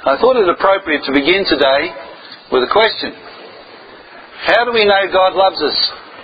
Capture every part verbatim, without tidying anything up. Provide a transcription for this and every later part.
I thought it appropriate to begin today with a question. How do we know God loves us?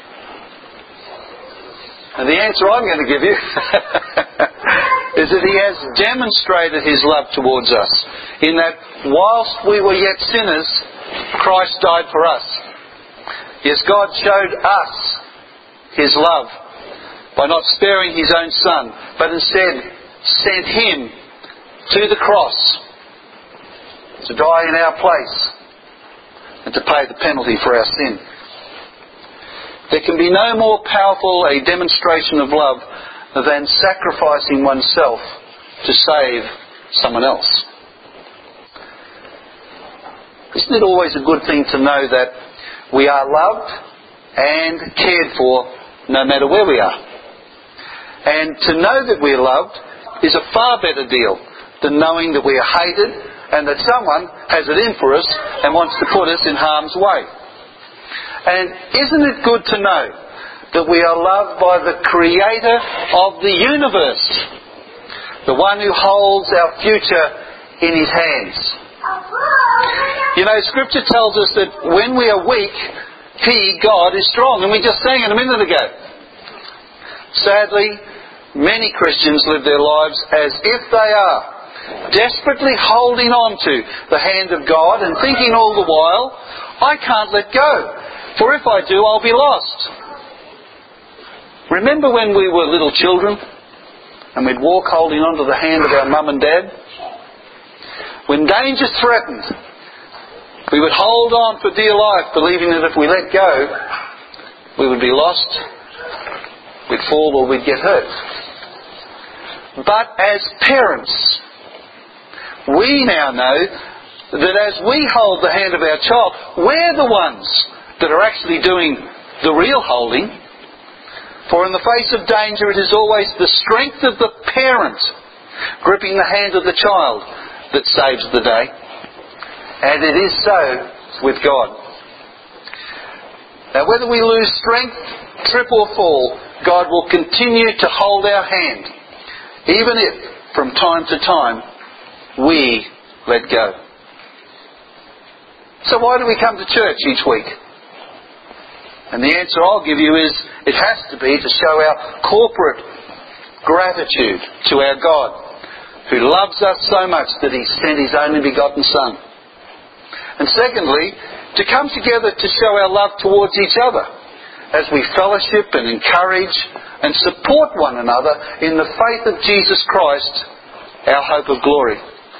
And the answer I'm going to give you is that He has demonstrated His love towards us, in that whilst we were yet sinners, Christ died for us. Yes, God showed us His love by not sparing His own Son, but instead sent Him to the cross to die in our place and to pay the penalty for our sin. There can be no more powerful a demonstration of love than sacrificing oneself to save someone else. Isn't it always a good thing to know that we are loved and cared for no matter where we are? And to know that we are loved is a far better deal than knowing that we are hated and that someone has it in for us and wants to put us in harm's way. And isn't it good to know that we are loved by the Creator of the universe, the one who holds our future in His hands? You know, Scripture tells us that when we are weak, He, God, is strong. And we just sang it a minute ago. Sadly, many Christians live their lives as if they are desperately holding on to the hand of God and thinking all the while, I can't let go. For if I do, I'll be lost. Remember when we were little children and we'd walk holding on to the hand of our mum and dad? When danger threatened, we would hold on for dear life, believing that if we let go, we would be lost, we'd fall or we'd get hurt. But as parents, we now know that as we hold the hand of our child, we're the ones that are actually doing the real holding. For in the face of danger, it is always the strength of the parent gripping the hand of the child that saves the day. And it is so with God. Now, whether we lose strength, trip or fall, God will continue to hold our hand, even if, from time to time, we let go. So why do we come to church each week? And the answer I'll give you is, it has to be to show our corporate gratitude to our God, who loves us so much that He sent His only begotten Son. And secondly, to come together to show our love towards each other, as we fellowship and encourage and support one another in the faith of Jesus Christ, our hope of glory.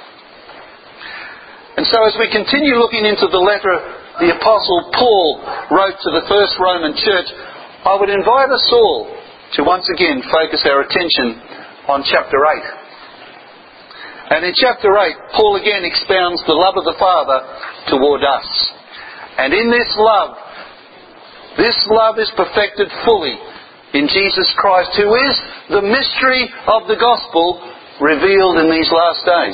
And so as we continue looking into the letter the Apostle Paul wrote to the first Roman church, I would invite us all to once again focus our attention on chapter eight. And in chapter eight, Paul again expounds the love of the Father toward us. And in this love, this love is perfected fully in Jesus Christ, who is the mystery of the gospel revealed in these last days.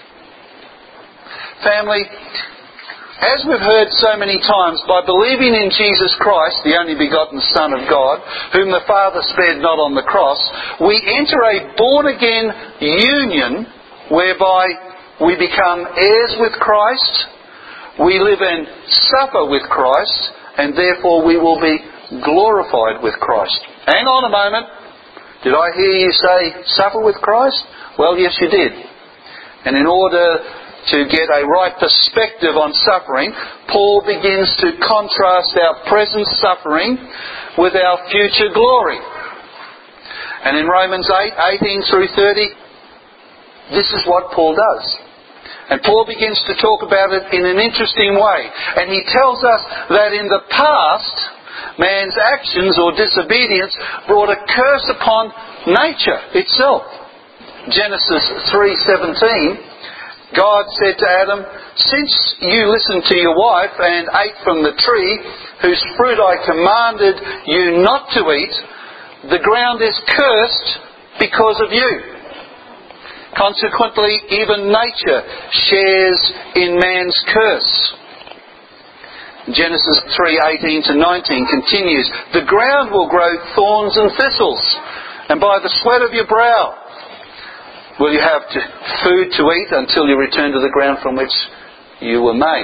Family, as we've heard so many times, by believing in Jesus Christ, the only begotten Son of God, whom the Father spared not on the cross, we enter a born-again union whereby we become heirs with Christ, we live and suffer with Christ, and therefore we will be glorified with Christ. Hang on a moment. Did I hear you say suffer with Christ? Well, yes, you did. And in order to get a right perspective on suffering, Paul begins to contrast our present suffering with our future glory. And in Romans eight, eighteen through thirty, this is what Paul does. And Paul begins to talk about it in an interesting way. And he tells us that in the past, man's actions or disobedience brought a curse upon nature itself. Genesis three seventeen, God said to Adam, since you listened to your wife and ate from the tree whose fruit I commanded you not to eat, the ground is cursed because of you. Consequently, even nature shares in man's curse. Genesis three eighteen to nineteen continues, the ground will grow thorns and thistles, and by the sweat of your brow Will you have to, food to eat until you return to the ground from which you were made?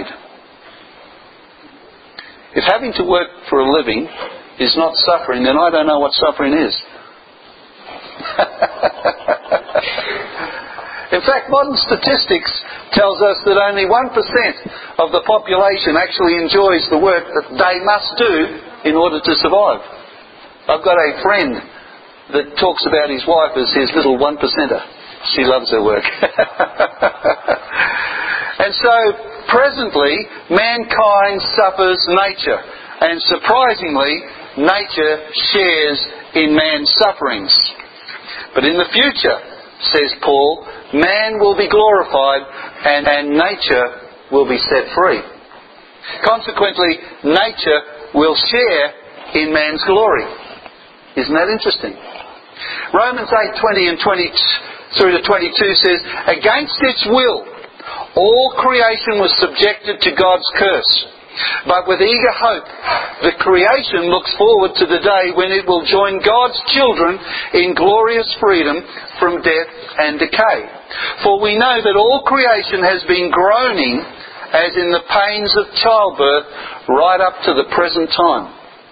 If having to work for a living is not suffering, then I don't know what suffering is. In fact, modern statistics tells us that only one percent of the population actually enjoys the work that they must do in order to survive. I've got a friend that talks about his wife as his little one percenter. She loves her work. And so, presently, mankind suffers nature. And surprisingly, nature shares in man's sufferings. But in the future, says Paul, man will be glorified and, and nature will be set free. Consequently, nature will share in man's glory. Isn't that interesting? Romans eight twenty and twenty through to twenty-two says, against its will, all creation was subjected to God's curse. But with eager hope, the creation looks forward to the day when it will join God's children in glorious freedom from death and decay. For we know that all creation has been groaning as in the pains of childbirth right up to the present time.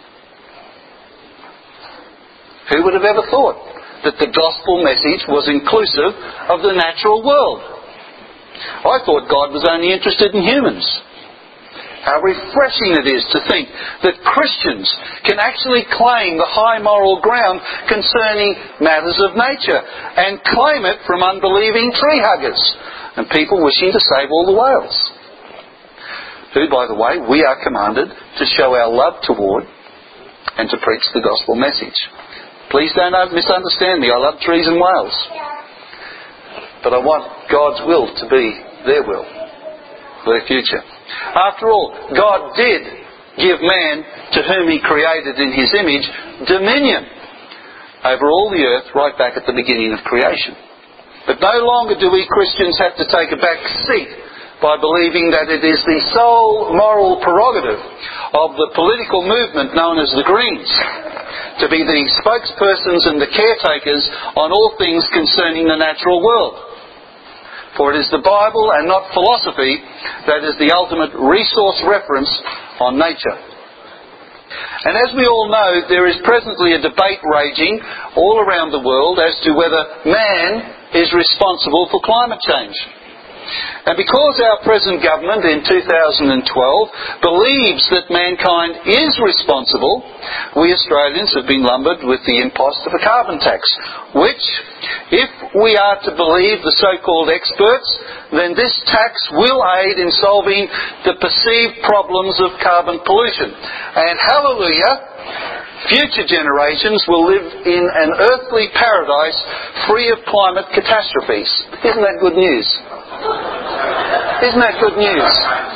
Who would have ever thought that the gospel message was inclusive of the natural world? I thought God was only interested in humans. How refreshing it is to think that Christians can actually claim the high moral ground concerning matters of nature and claim it from unbelieving tree huggers and people wishing to save all the whales. Who, by the way, we are commanded to show our love toward and to preach the gospel message. Please don't misunderstand me. I love trees and whales. But I want God's will to be their will for their future. After all, God did give man, to whom He created in His image, dominion over all the earth right back at the beginning of creation. But no longer do we Christians have to take a back seat by believing that it is the sole moral prerogative of the political movement known as the Greens to be the spokespersons and the caretakers on all things concerning the natural world. For it is the Bible and not philosophy that is the ultimate resource reference on nature. And as we all know, there is presently a debate raging all around the world as to whether man is responsible for climate change. And because our present government in two thousand twelve believes that mankind is responsible, we Australians have been lumbered with the impost of a carbon tax, which, if we are to believe the so-called experts, then this tax will aid in solving the perceived problems of carbon pollution. And hallelujah, future generations will live in an earthly paradise free of climate catastrophes. Isn't that good news? Isn't that good news?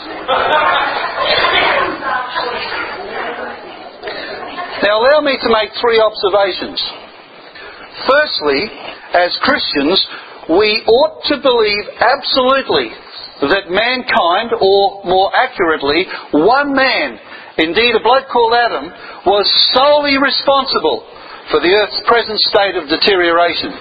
Now allow me to make three observations. Firstly, as Christians, we ought to believe absolutely that mankind, or more accurately, one man, indeed a bloke called Adam, was solely responsible for the earth's present state of deterioration.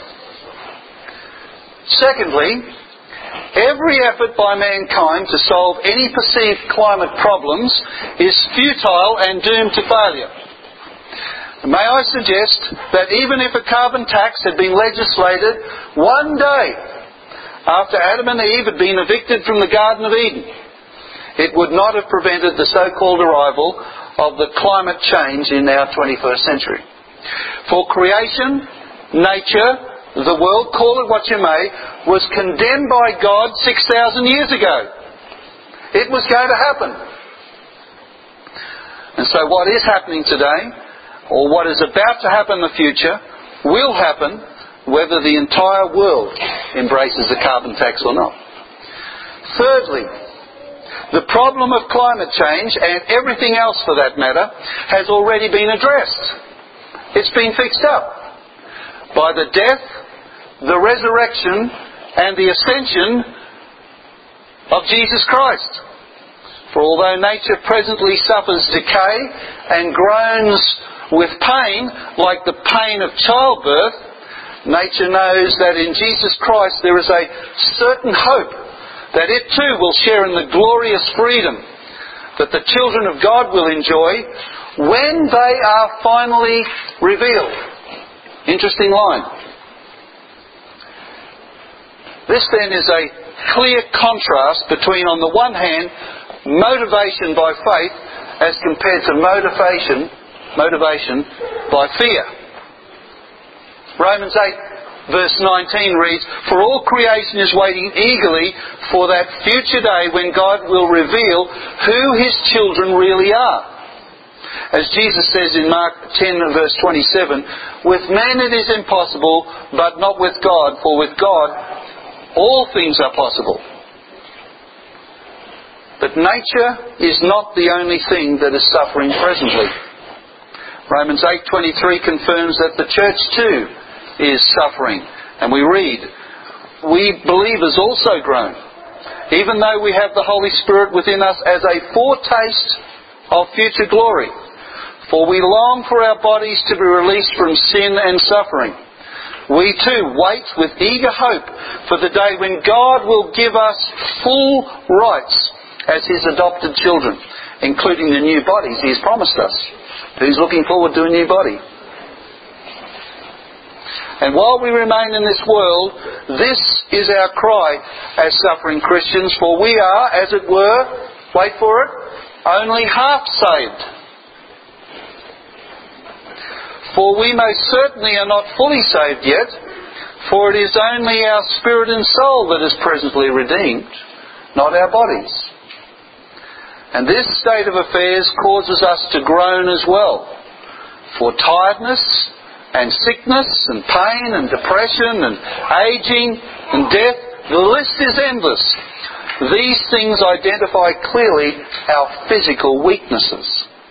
Secondly, every effort by mankind to solve any perceived climate problems is futile and doomed to failure. May I suggest that even if a carbon tax had been legislated one day after Adam and Eve had been evicted from the Garden of Eden, it would not have prevented the so-called arrival of the climate change in our twenty-first century. For creation, nature, the world, call it what you may, was condemned by God six thousand years ago. It was going to happen. And so what is happening today, or what is about to happen in the future, will happen whether the entire world embraces the carbon tax or not. Thirdly, the problem of climate change, and everything else for that matter, has already been addressed. It's been fixed up by the death, the resurrection, and the ascension of Jesus Christ. For although nature presently suffers decay and groans with pain, like the pain of childbirth, nature knows that in Jesus Christ there is a certain hope that it too will share in the glorious freedom that the children of God will enjoy when they are finally revealed. Interesting line. This then is a clear contrast between, on the one hand, motivation by faith as compared to motivation, motivation by fear. Romans eight verse nineteen reads, "For all creation is waiting eagerly for that future day when God will reveal who His children really are." As Jesus says in Mark ten verse twenty-seven, "With men it is impossible, but not with God, for with God all things are possible." But nature is not the only thing that is suffering presently. Romans eight twenty-three confirms that the church too is suffering. And we read, "We believers also groan, even though we have the Holy Spirit within us as a foretaste of future glory. For we long for our bodies to be released from sin and suffering. We too wait with eager hope for the day when God will give us full rights as His adopted children, including the new bodies He has promised us." Who's looking forward to a new body? "And while we remain in this world, this is our cry as suffering Christians, for we are, as it were," wait for it, "only half saved. For we most certainly are not fully saved yet, for it is only our spirit and soul that is presently redeemed, not our bodies. And this state of affairs causes us to groan as well, for tiredness and sickness and pain and depression and aging and death, the list is endless. These things identify clearly our physical weaknesses."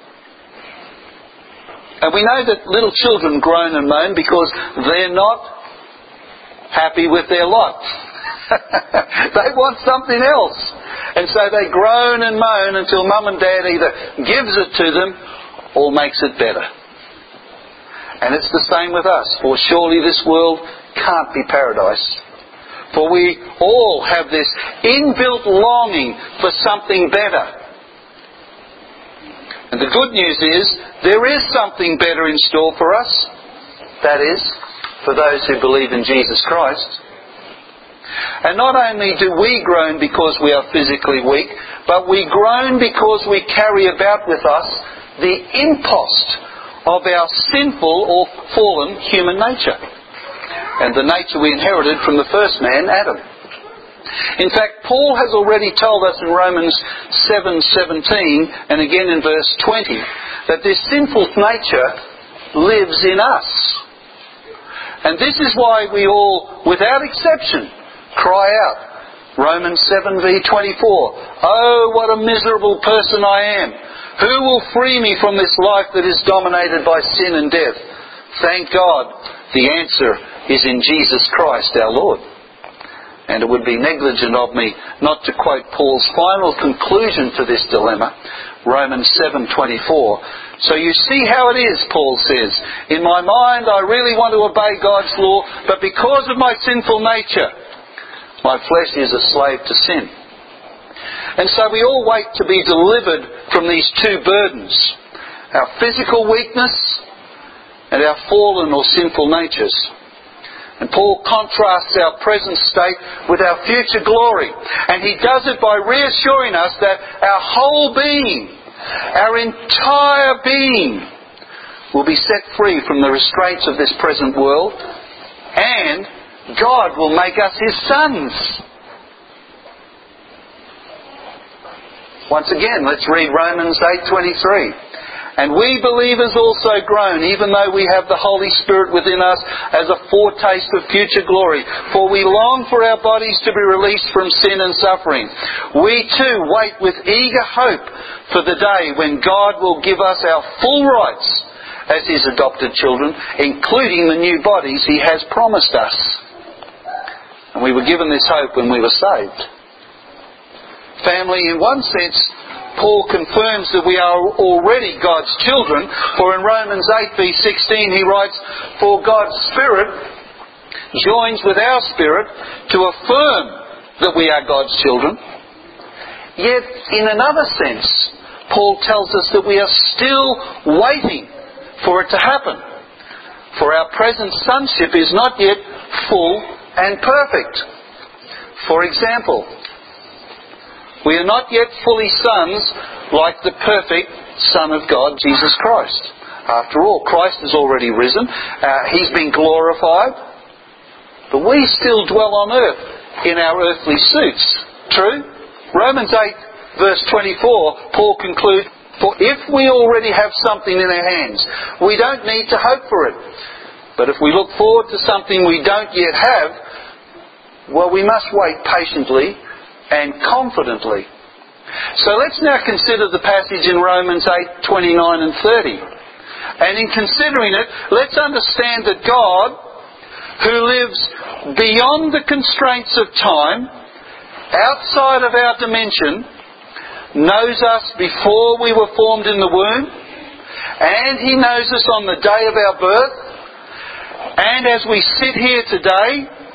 And we know that little children groan and moan because they're not happy with their lot. They want something else. And so they groan and moan until mum and dad either gives it to them or makes it better. And it's the same with us. For surely this world can't be paradise. For we all have this inbuilt longing for something better. And the good news is, there is something better in store for us. That is, for those who believe in Jesus Christ. And not only do we groan because we are physically weak, but we groan because we carry about with us the impost of our sinful or fallen human nature, and the nature we inherited from the first man, Adam. In fact, Paul has already told us in Romans seven seventeen and again in verse twenty that this sinful nature lives in us. And this is why we all, without exception, cry out. Romans seven verse twenty-four, "Oh, what a miserable person I am! Who will free me from this life that is dominated by sin and death? Thank God, the answer is in Jesus Christ our Lord." And it would be negligent of me not to quote Paul's final conclusion to this dilemma, Romans seven twenty-four. "So you see how it is," Paul says, "in my mind I really want to obey God's law, but because of my sinful nature, my flesh is a slave to sin." And so we all wait to be delivered from these two burdens, our physical weakness and our fallen or sinful natures. And Paul contrasts our present state with our future glory. And he does it by reassuring us that our whole being, our entire being, will be set free from the restraints of this present world, and God will make us His sons. Once again, let's read Romans eight twenty-three. "And we believers also groan, even though we have the Holy Spirit within us as a foretaste of future glory. For we long for our bodies to be released from sin and suffering. We too wait with eager hope for the day when God will give us our full rights as His adopted children, including the new bodies He has promised us." And we were given this hope when we were saved. Family, in one sense, Paul confirms that we are already God's children, for in Romans eight verse sixteen he writes, "For God's Spirit joins with our spirit to affirm that we are God's children. Yet, in another sense, Paul tells us that we are still waiting for it to happen. For our present sonship is not yet full and perfect. For example, we are not yet fully sons like the perfect Son of God, Jesus Christ. After all, Christ has already risen. Uh, he's been glorified. But we still dwell on earth in our earthly suits. True? Romans eight, verse twenty-four, Paul concludes, "For if we already have something in our hands, we don't need to hope for it. But if we look forward to something we don't yet have, well, we must wait patiently and confidently." So let's now consider the passage in Romans eight, twenty-nine and thirty. And in considering it, let's understand that God, who lives beyond the constraints of time, outside of our dimension, knows us before we were formed in the womb, and He knows us on the day of our birth, and as we sit here today,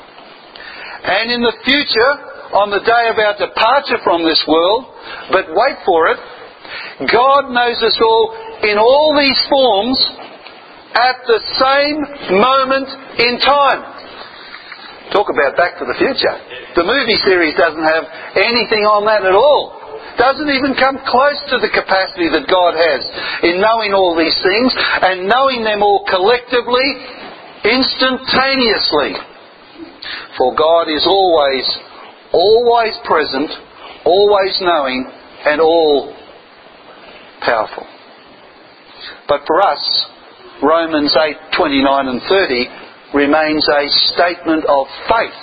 and in the future, on the day of our departure from this world, but wait for it, God knows us all in all these forms at the same moment in time. Talk about Back to the Future. The movie series doesn't have anything on that at all. Doesn't even come close to the capacity that God has in knowing all these things and knowing them all collectively, instantaneously. For God is always, always present, always knowing, and all powerful. But for us, Romans eight, twenty-nine and thirty remains a statement of faith.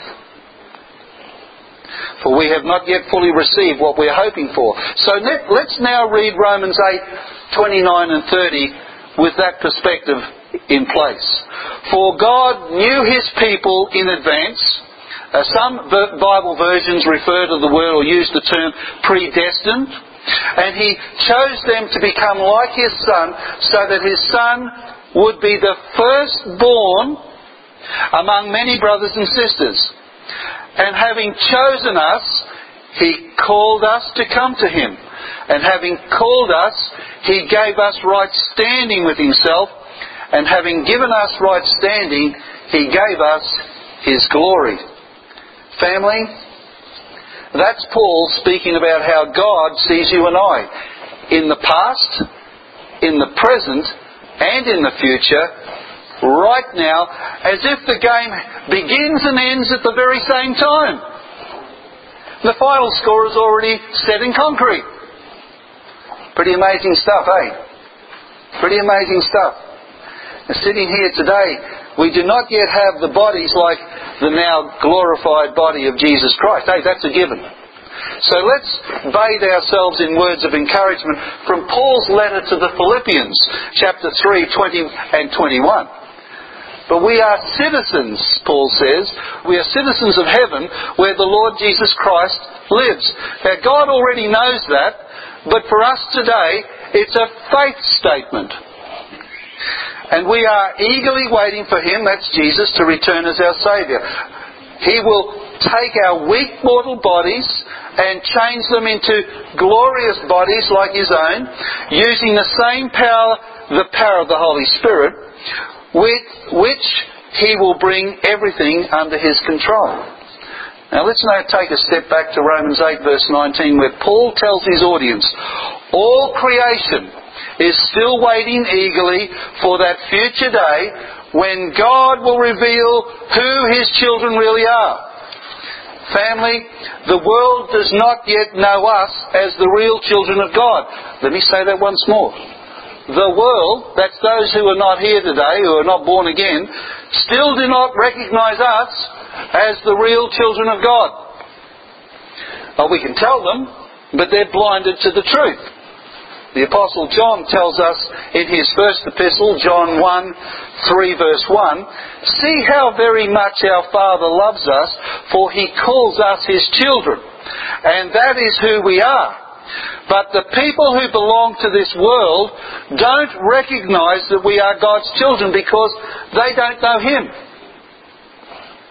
For we have not yet fully received what we are hoping for. So let, let's now read Romans eight, twenty-nine and thirty with that perspective in place. For God knew His people in advance. Uh, some Bible versions refer to the word or use the term predestined. And He chose them to become like His Son, so that His Son would be the firstborn among many brothers and sisters. And having chosen us, He called us to come to Him. And having called us, He gave us right standing with Himself. And having given us right standing, He gave us His glory. Family, that's Paul speaking about how God sees you and I. In the past, in the present, and in the future, right now, as if the game begins and ends at the very same time. The final score is already set in concrete. Pretty amazing stuff, eh? Pretty amazing stuff. And sitting here today, we do not yet have the bodies like the now glorified body of Jesus Christ. Hey, that's a given. So let's bathe ourselves in words of encouragement from Paul's letter to the Philippians, chapter three, twenty and twenty-one. But we are citizens, Paul says, we are citizens of heaven where the Lord Jesus Christ lives. Now God already knows that, but for us today, it's a faith statement. And we are eagerly waiting for Him, that's Jesus, to return as our Saviour. He will take our weak mortal bodies and change them into glorious bodies like His own, using the same power, the power of the Holy Spirit, with which He will bring everything under His control. Now let's now take a step back to Romans eight verse nineteen, where Paul tells his audience, all creation is still waiting eagerly for that future day when God will reveal who His children really are. Family, the world does not yet know us as the real children of God. Let me say that once more. The world, that's those who are not here today, who are not born again, still do not recognise us as the real children of God. Well, we can tell them, but they're blinded to the truth. The Apostle John tells us in his first epistle, John one, three verse one, see how very much our Father loves us, for He calls us His children. And that is who we are. But the people who belong to this world don't recognise that we are God's children because they don't know Him.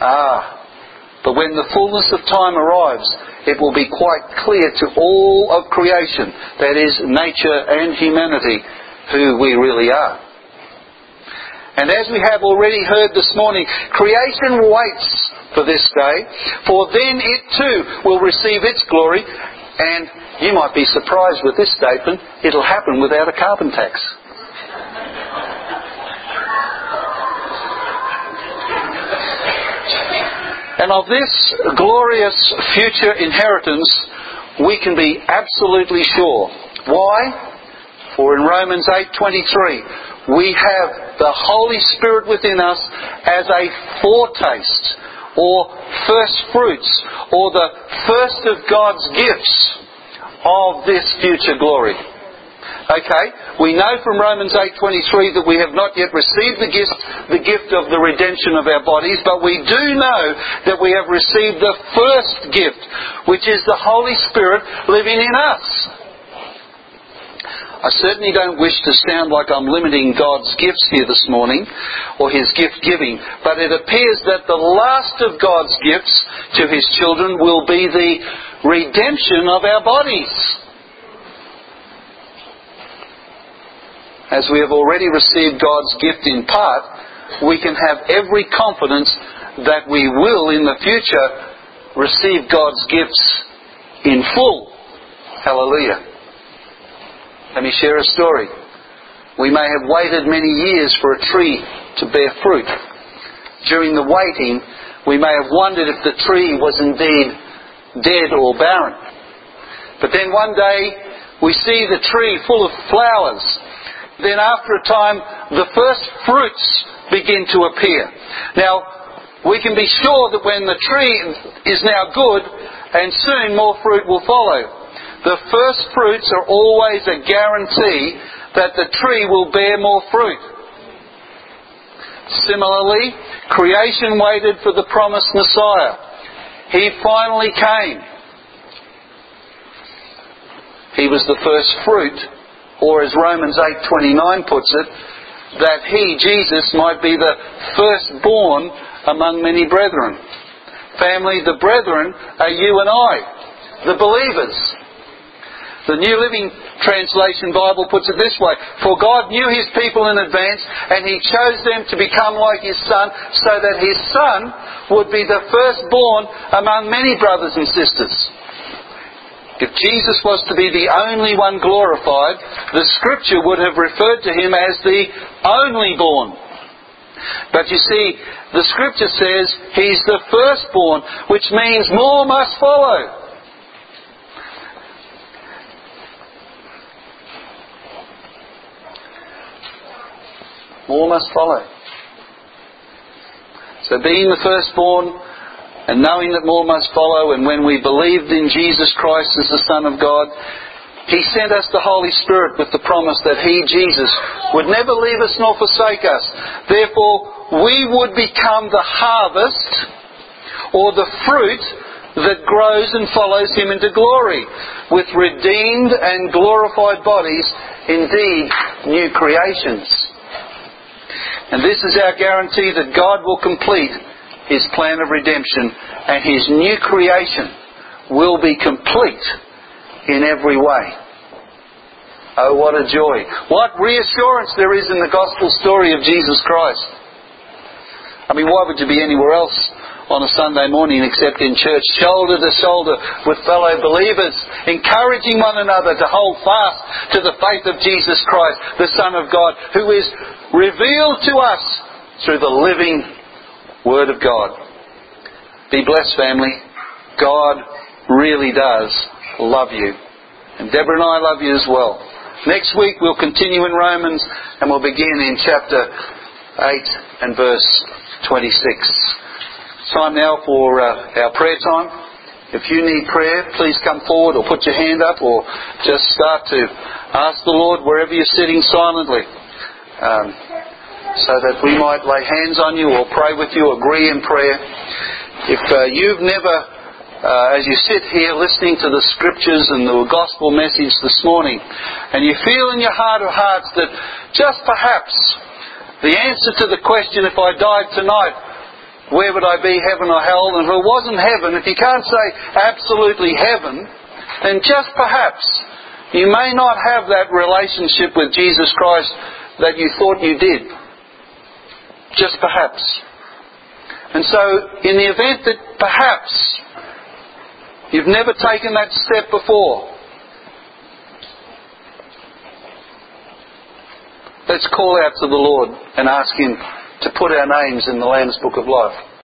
Ah, but when the fullness of time arrives, it will be quite clear to all of creation, that is, nature and humanity, who we really are. And as we have already heard this morning, creation waits for this day, for then it too will receive its glory. And you might be surprised with this statement, it'll happen without a carbon tax. And of this glorious future inheritance, we can be absolutely sure. Why? For in Romans eight twenty-three, we have the Holy Spirit within us as a foretaste, or first fruits, or the first of God's gifts of this future glory. Okay, we know from Romans eight twenty-three that we have not yet received the gift, the gift of the redemption of our bodies, but we do know that we have received the first gift, which is the Holy Spirit living in us. I certainly don't wish to sound like I'm limiting God's gifts here this morning, or His gift giving, but it appears that the last of God's gifts to His children will be the redemption of our bodies. As we have already received God's gift in part, we can have every confidence that we will in the future receive God's gifts in full. Hallelujah. Let me share a story. We may have waited many years for a tree to bear fruit. During the waiting, we may have wondered if the tree was indeed dead or barren. But then one day, we see the tree full of flowers. Then after a time, the first fruits begin to appear. Now, we can be sure that when the tree is now good, and soon more fruit will follow. The first fruits are always a guarantee that the tree will bear more fruit. Similarly, creation waited for the promised Messiah. He finally came. He was the first fruit, or as Romans eight twenty-nine puts it, that He, Jesus, might be the firstborn among many brethren. Family, the brethren are you and I, the believers. The New Living Translation Bible puts it this way: for God knew His people in advance, and He chose them to become like His Son, so that His Son would be the firstborn among many brothers and sisters. If Jesus was to be the only one glorified, the Scripture would have referred to Him as the only born. But you see, the Scripture says He's the firstborn, which means more must follow. More must follow. So being the firstborn and knowing that more must follow, and when we believed in Jesus Christ as the Son of God, He sent us the Holy Spirit with the promise that He, Jesus, would never leave us nor forsake us. Therefore, we would become the harvest or the fruit that grows and follows Him into glory, with redeemed and glorified bodies, indeed new creations. And this is our guarantee that God will complete His plan of redemption, and His new creation will be complete in every way. Oh, what a joy. What reassurance there is in the gospel story of Jesus Christ. I mean, why would you be anywhere else on a Sunday morning except in church, shoulder to shoulder with fellow believers, encouraging one another to hold fast to the faith of Jesus Christ, the Son of God, who is revealed to us through the living Word of God. Be blessed, family. God really does love you. And Deborah and I love you as well. Next week we'll continue in Romans, and we'll begin in chapter eight and verse twenty-six. Time now for uh, our prayer time. If you need prayer, please come forward or put your hand up, or just start to ask the Lord wherever you're sitting silently, um, so that we might lay hands on you or pray with you, agree in prayer. If uh, you've never, uh, as you sit here listening to the Scriptures and the Gospel message this morning, and you feel in your heart of hearts that just perhaps the answer to the question, if I died tonight, where would I be, heaven or hell? And if it wasn't heaven, if you can't say absolutely heaven, then just perhaps you may not have that relationship with Jesus Christ that you thought you did. Just perhaps. And so, in the event that perhaps you've never taken that step before, let's call out to the Lord and ask Him to put our names in the Lamb's Book of Life.